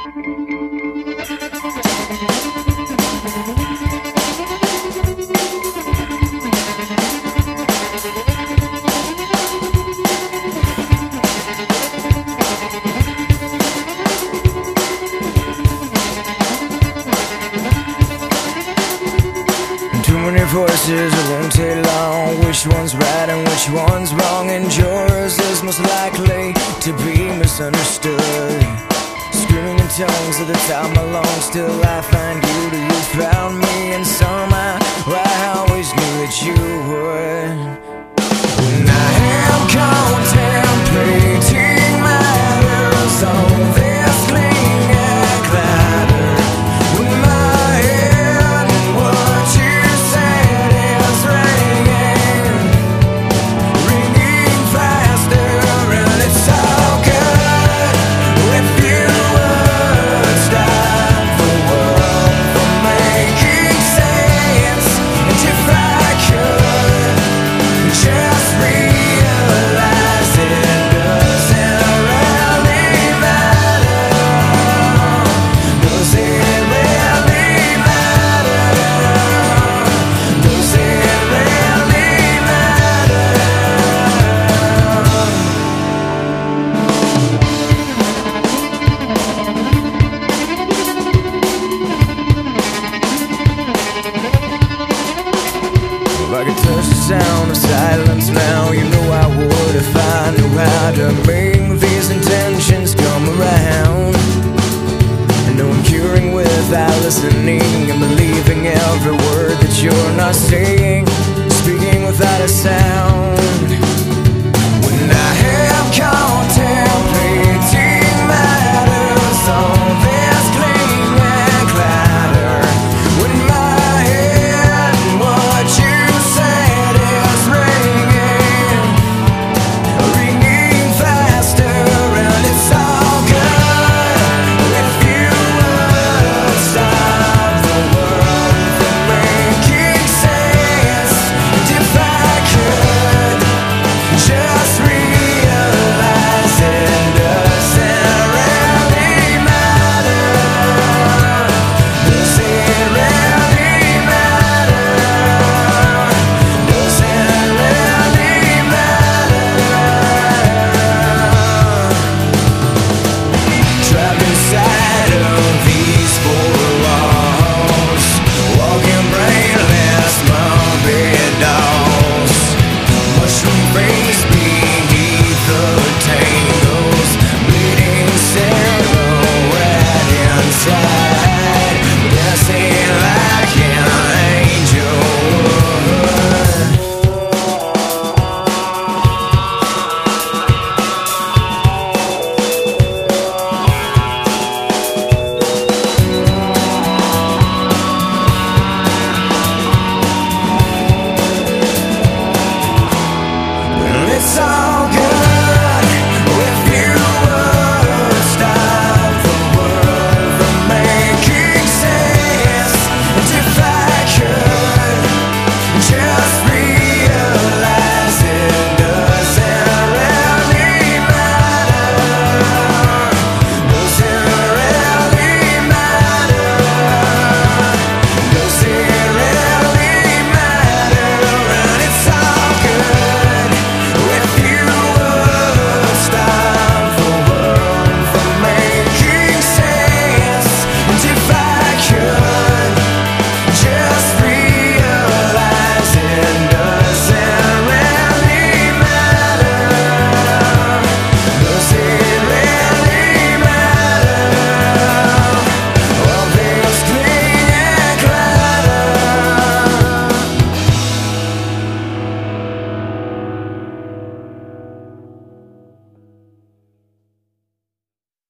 Too many voices, it won't take long. Which one's right and which one's wrong? And yours is most likely to be misunderstood. Screaming in tongues at the top of my lungs, still I find you till you found me. And somehow I always knew that you would. And I am contemplating my will.